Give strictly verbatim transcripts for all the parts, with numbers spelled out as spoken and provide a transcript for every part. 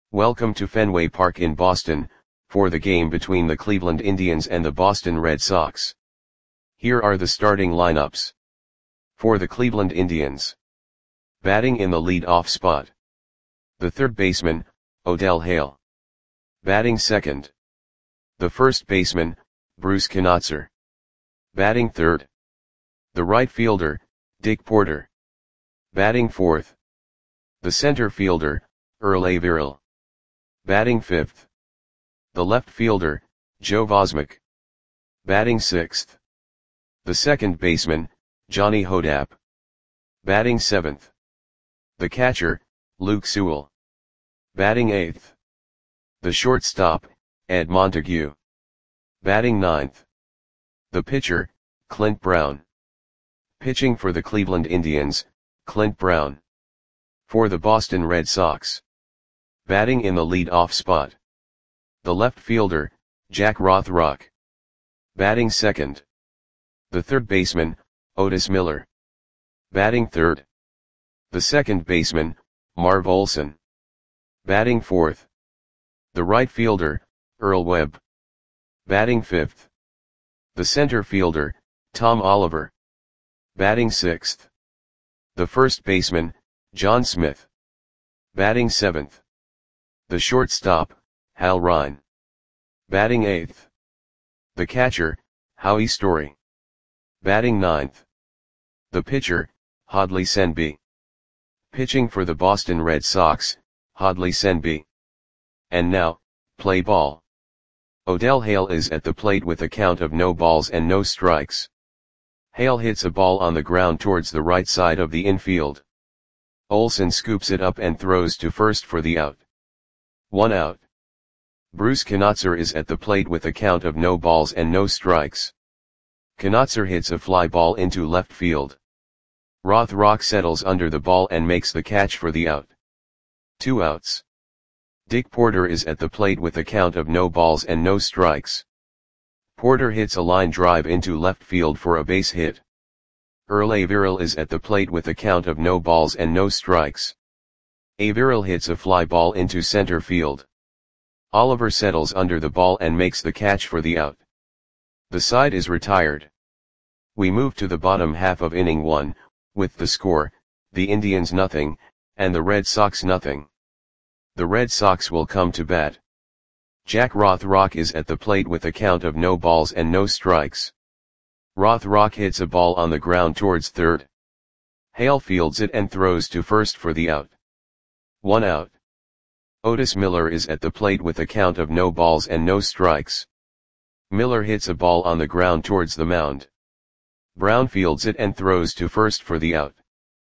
Welcome to Fenway Park in Boston, for the game between the Cleveland Indians and the Boston Red Sox. Here are the starting lineups. For the Cleveland Indians. Batting in the lead-off spot. The third baseman, Odell Hale. Batting second. The first baseman, Bruce Knotzer. Batting third. The right fielder, Dick Porter. Batting fourth. The center fielder, Earl Averill. Batting fifth. The left fielder, Joe Vosmek. Batting sixth. The second baseman, Johnny Hodapp. Batting seventh. The catcher, Luke Sewell. Batting eighth. The shortstop, Ed Montague. Batting ninth. The pitcher, Clint Brown. Pitching for the Cleveland Indians, Clint Brown. For the Boston Red Sox. Batting in the lead-off spot. The left fielder, Jack Rothrock. Batting second. The third baseman, Otis Miller. Batting third. The second baseman, Marv Olson. Batting fourth. The right fielder, Earl Webb. Batting fifth. The center fielder, Tom Oliver. Batting sixth. The first baseman, John Smith. Batting seventh. The shortstop, Hal Ryan. Batting eighth. The catcher, Howie Story. Batting ninth. The pitcher, Hadley Senby. Pitching for the Boston Red Sox, Hadley Senby. And now, play ball. Odell Hale is at the plate with a count of no balls and no strikes. Hale hits a ball on the ground towards the right side of the infield. Olson scoops it up and throws to first for the out. One out. Bruce Knotzer is at the plate with a count of no balls and no strikes. Knotzer hits a fly ball into left field. Rothrock settles under the ball and makes the catch for the out. Two outs. Dick Porter is at the plate with a count of no balls and no strikes. Porter hits a line drive into left field for a base hit. Earl Averill is at the plate with a count of no balls and no strikes. Averill hits a fly ball into center field. Oliver settles under the ball and makes the catch for the out. The side is retired. We move to the bottom half of inning one, with the score, the Indians nothing, and the Red Sox nothing. The Red Sox will come to bat. Jack Rothrock is at the plate with a count of no balls and no strikes. Rothrock hits a ball on the ground towards third. Hale fields it and throws to first for the out. One out. Otis Miller is at the plate with a count of no balls and no strikes. Miller hits a ball on the ground towards the mound. Brown fields it and throws to first for the out.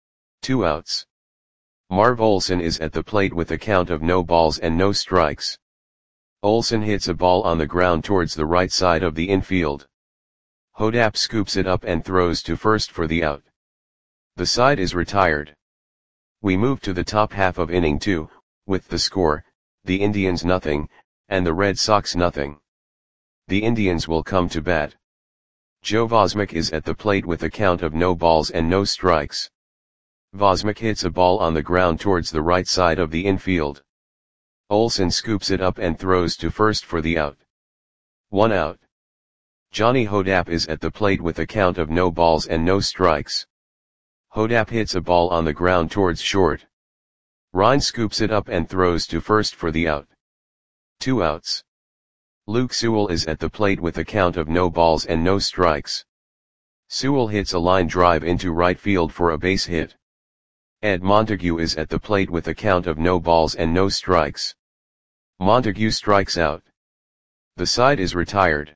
Two outs. Marv Olson is at the plate with a count of no balls and no strikes. Olson hits a ball on the ground towards the right side of the infield. Hodapp scoops it up and throws to first for the out. The side is retired. We move to the top half of inning two, with the score, the Indians nothing, and the Red Sox nothing. The Indians will come to bat. Joe Vosmek is at the plate with a count of no balls and no strikes. Vosmek hits a ball on the ground towards the right side of the infield. Olson scoops it up and throws to first for the out. One out. Johnny Hodapp is at the plate with a count of no balls and no strikes. Hodapp hits a ball on the ground towards short. Ryan scoops it up and throws to first for the out. Two outs. Luke Sewell is at the plate with a count of no balls and no strikes. Sewell hits a line drive into right field for a base hit. Ed Montague is at the plate with a count of no balls and no strikes. Montague strikes out. The side is retired.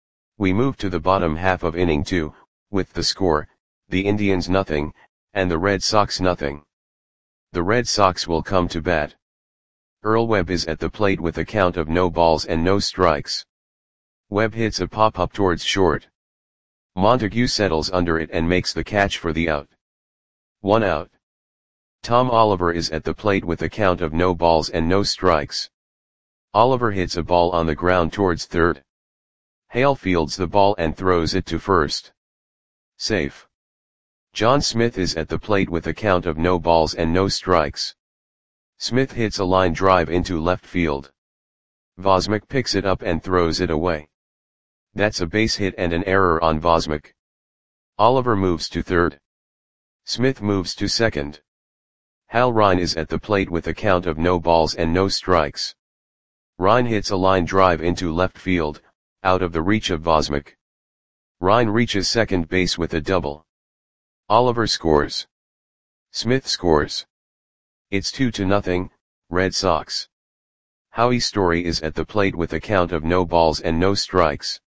We move to the bottom half of inning two, with the score, the Indians nothing, and the Red Sox nothing. The Red Sox will come to bat. Earl Webb is at the plate with a count of no balls and no strikes. Webb hits a pop-up towards short. Montague settles under it and makes the catch for the out. One out. Tom Oliver is at the plate with a count of no balls and no strikes. Oliver hits a ball on the ground towards third. Hale fields the ball and throws it to first. Safe. John Smith is at the plate with a count of no balls and no strikes. Smith hits a line drive into left field. Vosmik picks it up and throws it away. That's a base hit and an error on Vosmik. Oliver moves to third. Smith moves to second. Hal Rine is at the plate with a count of no balls and no strikes. Rine hits a line drive into left field, out of the reach of Vosmik. Rine reaches second base with a double. Oliver scores. Smith scores. It's two to nothing, Red Sox. Howie Story is at the plate with a count of no balls and no strikes.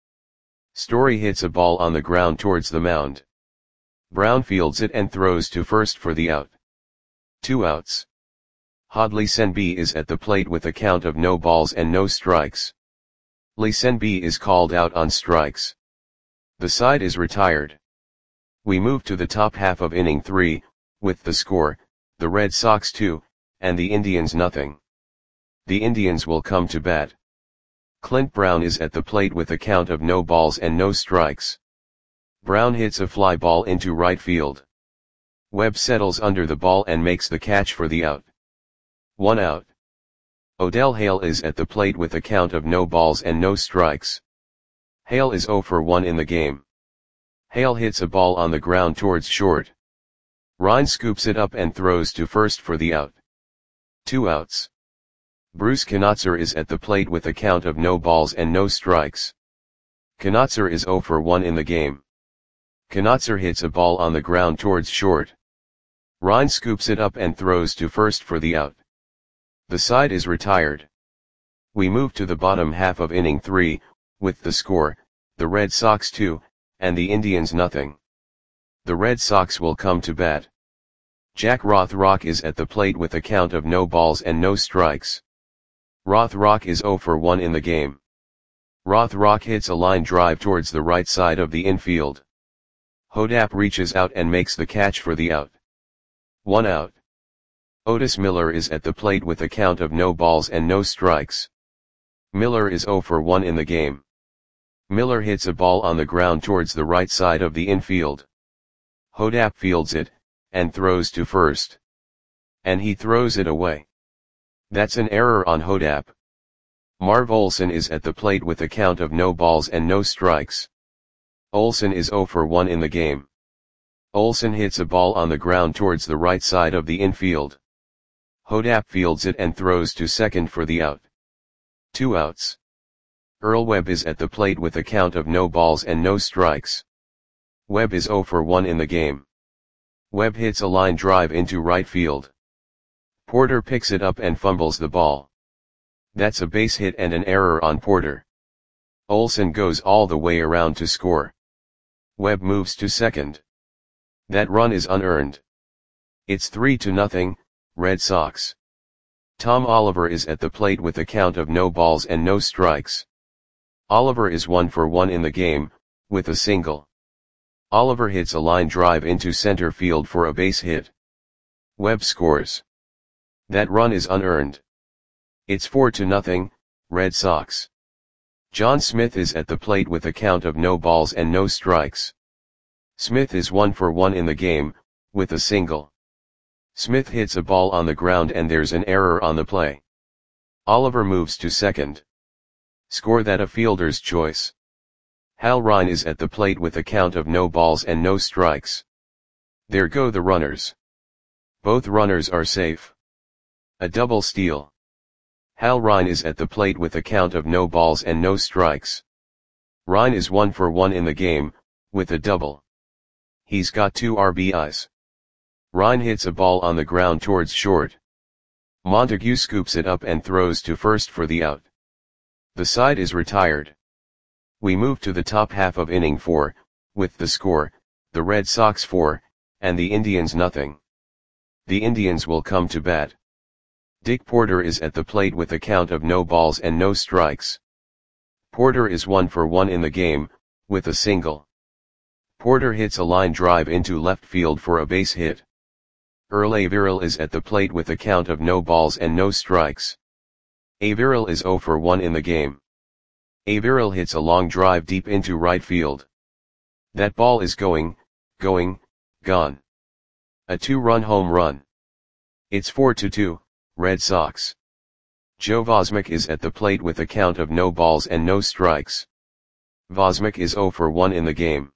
Story hits a ball on the ground towards the mound. Brown fields it and throws to first for the out. Two outs. Hodley Senby is at the plate with a count of no balls and no strikes. Lee Senby is called out on strikes. The side is retired. We move to the top half of inning three, with the score, the Red Sox two, and the Indians nothing. The Indians will come to bat. Clint Brown is at the plate with a count of no balls and no strikes. Brown hits a fly ball into right field. Webb settles under the ball and makes the catch for the out. One out. Odell Hale is at the plate with a count of no balls and no strikes. Hale is oh for one in the game. Hale hits a ball on the ground towards short. Rine scoops it up and throws to first for the out. Two outs. Bruce Knotzer is at the plate with a count of no balls and no strikes. Knotzer is oh for one in the game. Knotzer hits a ball on the ground towards short. Rine scoops it up and throws to first for the out. The side is retired. We move to the bottom half of inning three, with the score, the Red Sox two, and the Indians nothing. The Red Sox will come to bat. Jack Rothrock is at the plate with a count of no balls and no strikes. Rothrock is oh for one in the game. Rothrock hits a line drive towards the right side of the infield. Hodap reaches out and makes the catch for the out. One out. Otis Miller is at the plate with a count of no balls and no strikes. Miller is oh for one in the game. Miller hits a ball on the ground towards the right side of the infield. Hodap fields it, and throws to first. And he throws it away. That's an error on Hodap. Marv Olson is at the plate with a count of no balls and no strikes. Olson is oh for one in the game. Olson hits a ball on the ground towards the right side of the infield. Hodap fields it and throws to second for the out. Two outs. Earl Webb is at the plate with a count of no balls and no strikes. Webb is oh for one in the game. Webb hits a line drive into right field. Porter picks it up and fumbles the ball. That's a base hit and an error on Porter. Olson goes all the way around to score. Webb moves to second. That run is unearned. It's three to nothing, Red Sox. Tom Oliver is at the plate with a count of no balls and no strikes. Oliver is one for one in the game, with a single. Oliver hits a line drive into center field for a base hit. Webb scores. That run is unearned. It's four to nothing, Red Sox. John Smith is at the plate with a count of no balls and no strikes. Smith is one for one in the game, with a single. Smith hits a ball on the ground and there's an error on the play. Oliver moves to second. Score that a fielder's choice. Hal Rine is at the plate with a count of no balls and no strikes. There go the runners. Both runners are safe. A double steal. Hal Rine is at the plate with a count of no balls and no strikes. Rine is one for one in the game, with a double. He's got two R B Is. Rine hits a ball on the ground towards short. Montague scoops it up and throws to first for the out. The side is retired. We move to the top half of inning four, with the score, the Red Sox four, and the Indians nothing. The Indians will come to bat. Dick Porter is at the plate with a count of no balls and no strikes. Porter is one for one in the game, with a single. Porter hits a line drive into left field for a base hit. Earl Averill is at the plate with a count of no balls and no strikes. Averill is oh for one in the game. Averill hits a long drive deep into right field. That ball is going, going, gone. A two-run home run. It's four to two, Red Sox. Joe Vosmek is at the plate with a count of no balls and no strikes. Vosmek is zero for one in the game.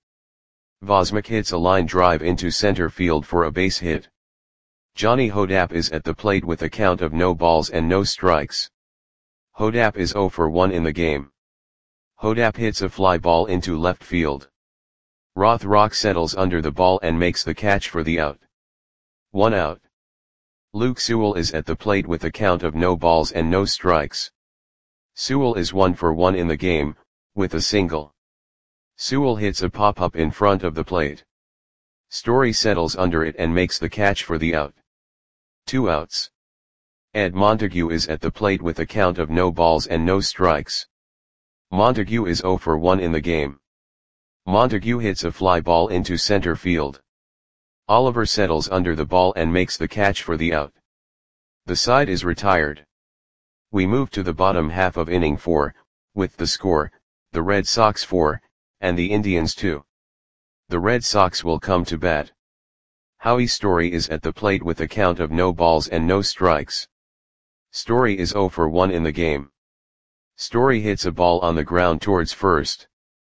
Vosmek hits a line drive into center field for a base hit. Johnny Hodapp is at the plate with a count of no balls and no strikes. Hodapp is zero for one in the game. Hodapp hits a fly ball into left field. Rothrock settles under the ball and makes the catch for the out. One out. Luke Sewell is at the plate with a count of no balls and no strikes. Sewell is one for one in the game, with a single. Sewell hits a pop-up in front of the plate. Story settles under it and makes the catch for the out. Two outs. Ed Montague is at the plate with a count of no balls and no strikes. Montague is zero for one in the game. Montague hits a fly ball into center field. Oliver settles under the ball and makes the catch for the out. The side is retired. We move to the bottom half of inning four, with the score, the Red Sox four, and the Indians two. The Red Sox will come to bat. Howie Story is at the plate with a count of no balls and no strikes. Story is zero for one in the game. Story hits a ball on the ground towards first.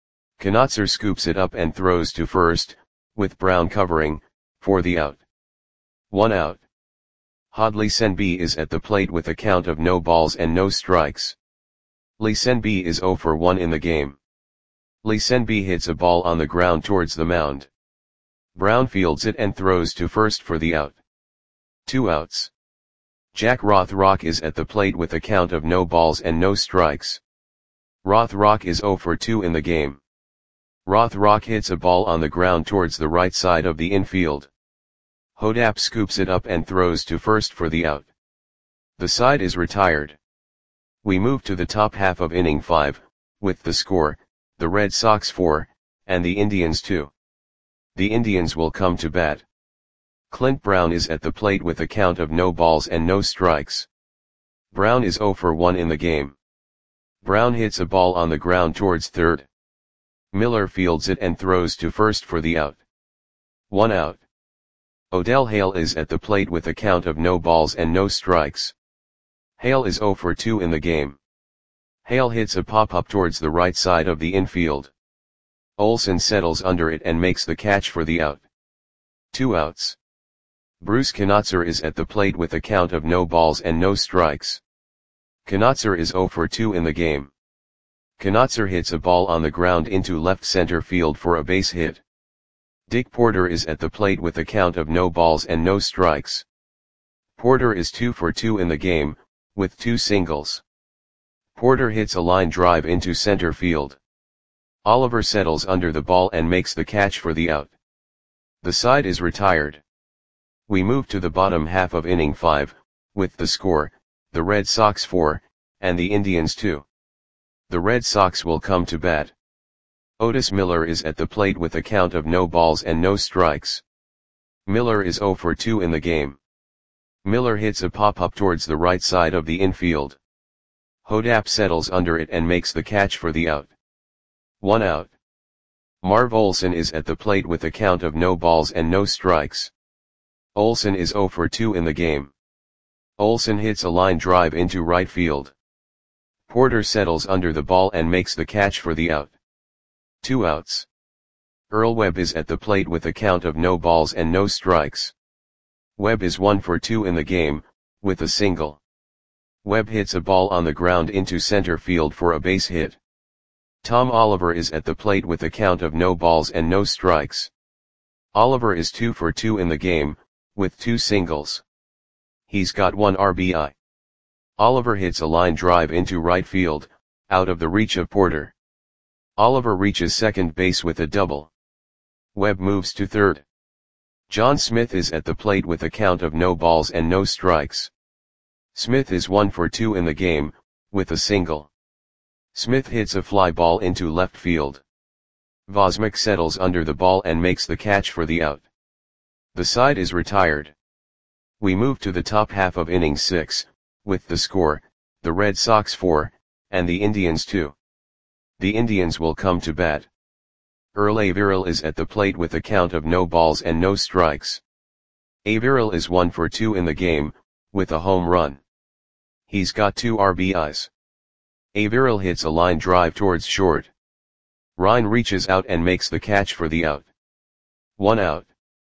Knotzer scoops it up and throws to first, with Brown covering, for the out. One out. Hodley Senby is at the plate with a count of no balls and no strikes. Lee Senby is zero for one in the game. Lee Senby hits a ball on the ground towards the mound. Brown fields it and throws to first for the out. Two outs. Jack Rothrock is at the plate with a count of no balls and no strikes. Rothrock is zero for two in the game. Rothrock hits a ball on the ground towards the right side of the infield. Hodapp scoops it up and throws to first for the out. The side is retired. We move to the top half of inning five, with the score, the Red Sox four, and the Indians two. The Indians will come to bat. Clint Brown is at the plate with a count of no balls and no strikes. Brown is zero for one in the game. Brown hits a ball on the ground towards third. Miller fields it and throws to first for the out. One out. Odell Hale is at the plate with a count of no balls and no strikes. Hale is zero for two in the game. Hale hits a pop-up towards the right side of the infield. Olsen settles under it and makes the catch for the out. Two outs. Bruce Knotzer is at the plate with a count of no balls and no strikes. Knotzer is zero for two in the game. Knotzer hits a ball on the ground into left center field for a base hit. Dick Porter is at the plate with a count of no balls and no strikes. Porter is two for two in the game, with two singles. Porter hits a line drive into center field. Oliver settles under the ball and makes the catch for the out. The side is retired. We move to the bottom half of inning five, with the score, the Red Sox four, and the Indians two. The Red Sox will come to bat. Otis Miller is at the plate with a count of no balls and no strikes. Miller is zero for two in the game. Miller hits a pop-up towards the right side of the infield. Hodapp settles under it and makes the catch for the out. One out. Marv Olsen is at the plate with a count of no balls and no strikes. Olsen is zero for two in the game. Olsen hits a line drive into right field. Porter settles under the ball and makes the catch for the out. Two outs. Earl Webb is at the plate with a count of no balls and no strikes. Webb is one for two in the game, with a single. Webb hits a ball on the ground into center field for a base hit. Tom Oliver is at the plate with a count of no balls and no strikes. Oliver is two for two in the game, with two singles. He's got one R B I. Oliver hits a line drive into right field, out of the reach of Porter. Oliver reaches second base with a double. Webb moves to third. John Smith is at the plate with a count of no balls and no strikes. Smith is one for two in the game, with a single. Smith hits a fly ball into left field. Vosmek settles under the ball and makes the catch for the out. The side is retired. We move to the top half of inning six, with the score, the Red Sox four, and the Indians two. The Indians will come to bat. Earl Averill is at the plate with a count of no balls and no strikes. Averill is one for two in the game, with a home run. He's got two R B Is. Averill hits a line drive towards short. Ryan reaches out and makes the catch for the out. One out.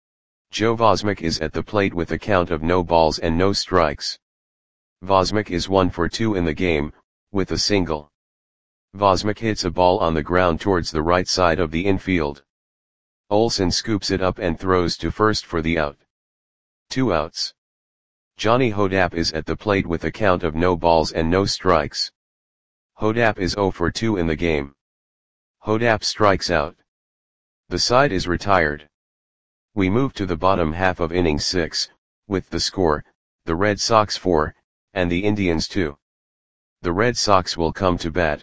Joe Vosmik is at the plate with a count of no balls and no strikes. Vosmik is one for two in the game, with a single. Vosmik hits a ball on the ground towards the right side of the infield. Olsen scoops it up and throws to first for the out. Two outs. Johnny Hodapp is at the plate with a count of no balls and no strikes. Hodapp is zero for two in the game. Hodapp strikes out. The side is retired. We move to the bottom half of inning six, with the score, the Red Sox four, and the Indians two. The Red Sox will come to bat.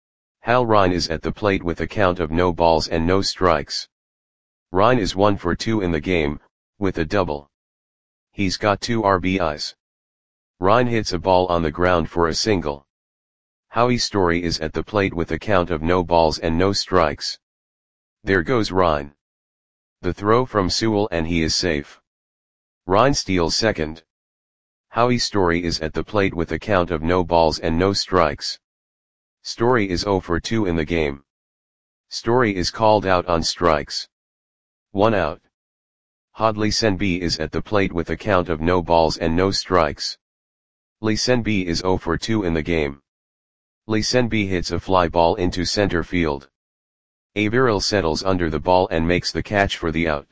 Hal Ryan is at the plate with a count of no balls and no strikes. Ryan is one for two in the game, with a double. He's got two R B Is. Ryan hits a ball on the ground for a single. Howie Story is at the plate with a count of no balls and no strikes. There goes Ryan. The throw from Sewell and he is safe. Ryan steals second. Howie Story is at the plate with a count of no balls and no strikes. Story is zero for two in the game. Story is called out on strikes. One out. Hodley Senby is at the plate with a count of no balls and no strikes. Lee Senby is zero for two in the game. Lee Senby hits a fly ball into center field. Averill settles under the ball and makes the catch for the out.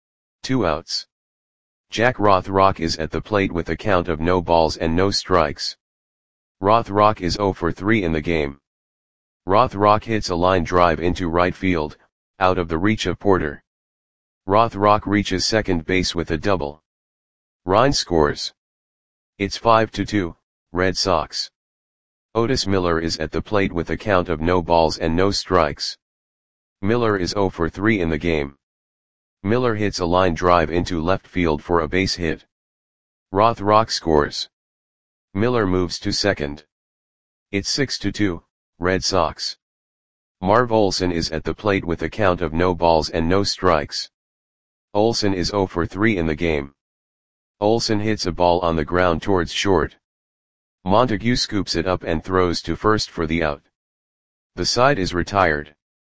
Two outs. Jack Rothrock is at the plate with a count of no balls and no strikes. Rothrock is zero for three in the game. Rothrock hits a line drive into right field, out of the reach of Porter. Rothrock reaches second base with a double. Ryan scores. It's five to two, Red Sox. Otis Miller is at the plate with a count of no balls and no strikes. Miller is zero for three in the game. Miller hits a line drive into left field for a base hit. Rothrock scores. Miller moves to second. It's six to two, Red Sox. Marv Olsen is at the plate with a count of no balls and no strikes. Olsen is zero for three in the game. Olsen hits a ball on the ground towards short. Montague scoops it up and throws to first for the out. The side is retired.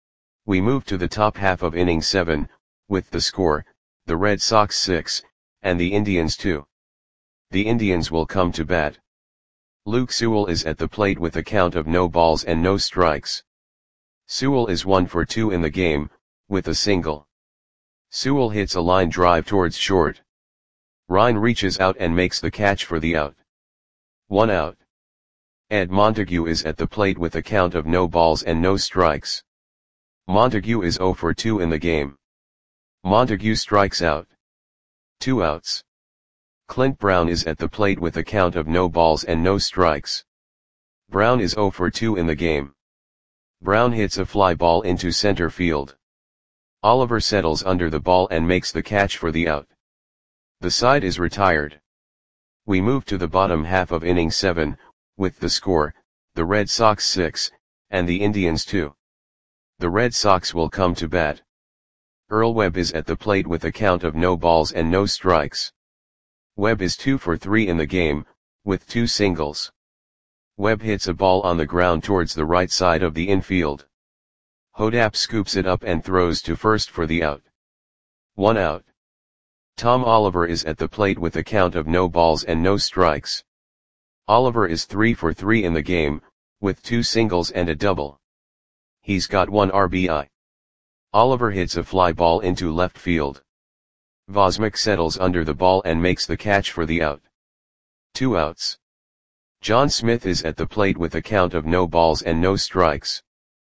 We move to the top half of inning seven, with the score, the Red Sox six, and the Indians two. The Indians will come to bat. Luke Sewell is at the plate with a count of no balls and no strikes. Sewell is one for two in the game, with a single. Sewell hits a line drive towards short. Ryan reaches out and makes the catch for the out. One out. Ed Montague is at the plate with a count of no balls and no strikes. Montague is zero for two in the game. Montague strikes out. Two outs. Clint Brown is at the plate with a count of no balls and no strikes. Brown is zero for two in the game. Brown hits a fly ball into center field. Oliver settles under the ball and makes the catch for the out. The side is retired. We move to the bottom half of inning seven, with the score, the Red Sox six, and the Indians two. The Red Sox will come to bat. Earl Webb is at the plate with a count of no balls and no strikes. Webb is two for three in the game, with two singles. Webb hits a ball on the ground towards the right side of the infield. Hodapp scoops it up and throws to first for the out. One out. Tom Oliver is at the plate with a count of no balls and no strikes. Oliver is three for three in the game, with two singles and a double. He's got one R B I. Oliver hits a fly ball into left field. Vosmik settles under the ball and makes the catch for the out. Two outs. John Smith is at the plate with a count of no balls and no strikes.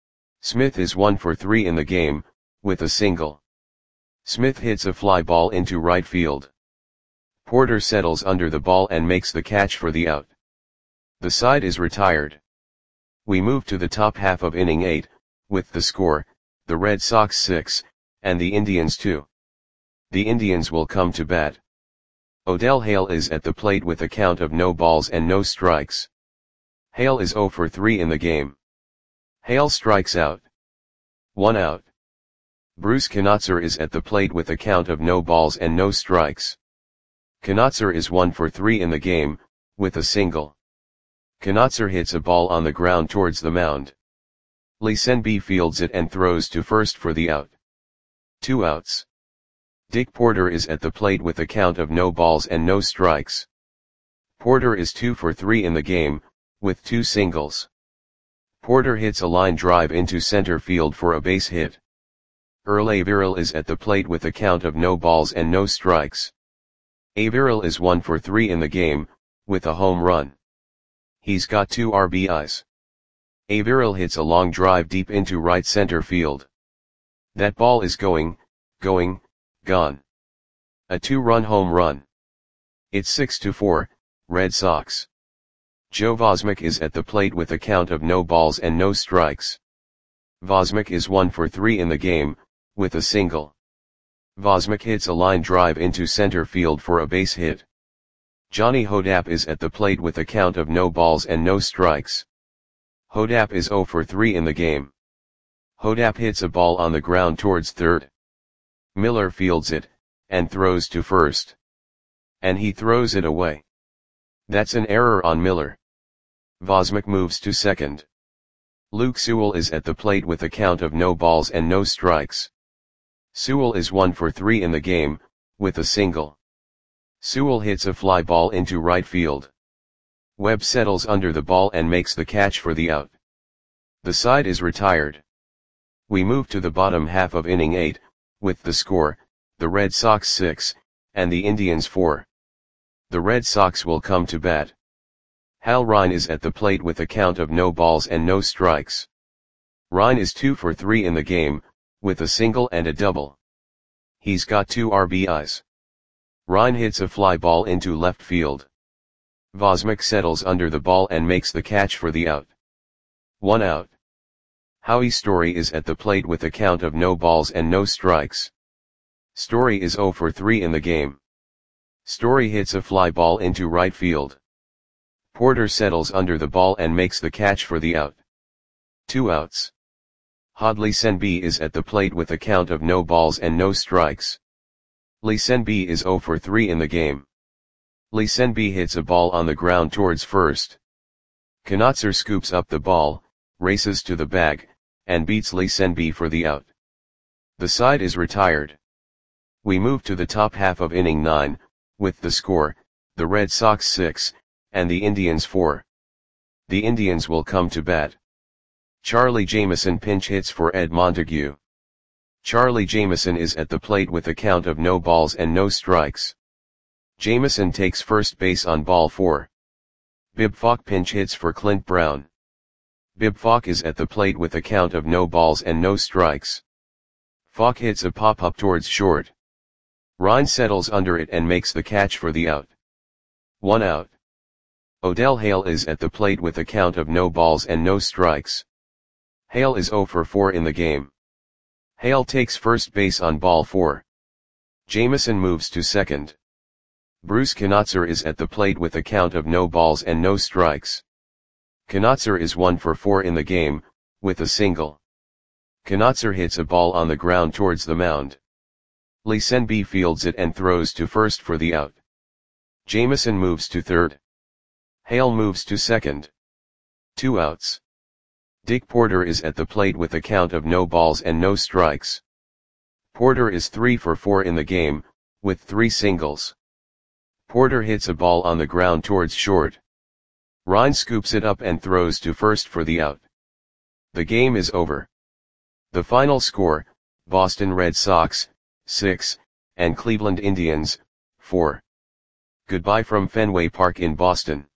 Smith is one for three in the game, with a single. Smith hits a fly ball into right field. Porter settles under the ball and makes the catch for the out. The side is retired. We move to the top half of inning eight, with the score, the Red Sox six, and the Indians two. The Indians will come to bat. Odell Hale is at the plate with a count of no balls and no strikes. Hale is zero for three in the game. Hale strikes out. One out. Bruce Knotzer is at the plate with a count of no balls and no strikes. Knotzer is one for three in the game, with a single. Knotzer hits a ball on the ground towards the mound. Lee Sen-bi fields it and throws to first for the out. Two outs. Dick Porter is at the plate with a count of no balls and no strikes. Porter is two for three in the game, with two singles. Porter hits a line drive into center field for a base hit. Earl Averill is at the plate with a count of no balls and no strikes. Averill is one for three in the game, with a home run. He's got two R B Is. Averill hits a long drive deep into right center field. That ball is going, going, gone. A two-run home run. It's six to four, Red Sox. Joe Vosmek is at the plate with a count of no balls and no strikes. Vosmek is one for three in the game, with a single. Vosmek hits a line drive into center field for a base hit. Johnny Hodapp is at the plate with a count of no balls and no strikes. Hodapp is zero for three in the game. Hodapp hits a ball on the ground towards third. Miller fields it, and throws to first. And he throws it away. That's an error on Miller. Vosmek moves to second. Luke Sewell is at the plate with a count of no balls and no strikes. Sewell is one for three in the game, with a single. Sewell hits a fly ball into right field. Webb settles under the ball and makes the catch for the out. The side is retired. We move to the bottom half of inning eight, with the score, the Red Sox six, and the Indians four. The Red Sox will come to bat. Hal Ryan is at the plate with a count of no balls and no strikes. Ryan is two for three in the game, with a single and a double. He's got two R B Is. Ryan hits a fly ball into left field. Vosmek settles under the ball and makes the catch for the out. One out. Howie Story is at the plate with a count of no balls and no strikes. Story is zero for three in the game. Story hits a fly ball into right field. Porter settles under the ball and makes the catch for the out. Two outs. Lee Sen-bi is at the plate with a count of no balls and no strikes. Lee Sen-bi is zero for three in the game. Lee Sen-bi hits a ball on the ground towards first. Knotzer scoops up the ball, races to the bag, and beats Lee Sen-bi for the out. The side is retired. We move to the top half of inning nine, with the score, the Red Sox six, and the Indians four. The Indians will come to bat. Charlie Jameson pinch hits for Ed Montague. Charlie Jameson is at the plate with a count of no balls and no strikes. Jameson takes first base on ball four. Bib Falk pinch hits for Clint Brown. Bib Falk is at the plate with a count of no balls and no strikes. Falk hits a pop-up towards short. Ryan settles under it and makes the catch for the out. One out. Odell Hale is at the plate with a count of no balls and no strikes. Hale is zero for four in the game. Hale takes first base on ball four. Jameson moves to second. Bruce Knotzer is at the plate with a count of no balls and no strikes. Knotzer is one for four in the game, with a single. Knotzer hits a ball on the ground towards the mound. Lee Sen-bi fields it and throws to first for the out. Jameson moves to third. Hale moves to second. Two outs. Dick Porter is at the plate with a count of no balls and no strikes. Porter is three for four in the game, with three singles. Porter hits a ball on the ground towards short. Ryan scoops it up and throws to first for the out. The game is over. The final score, Boston Red Sox, six, and Cleveland Indians, four. Goodbye from Fenway Park in Boston.